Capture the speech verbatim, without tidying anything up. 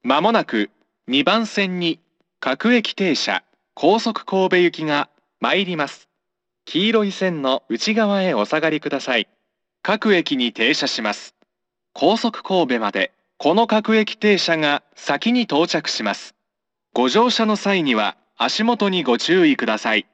まもなくにばん線に各駅停車高速神戸行きが参ります。黄色い線の内側へお下がりください。各駅に停車します。高速神戸までこの各駅停車が先に到着します。ご乗車の際には足元にご注意ください。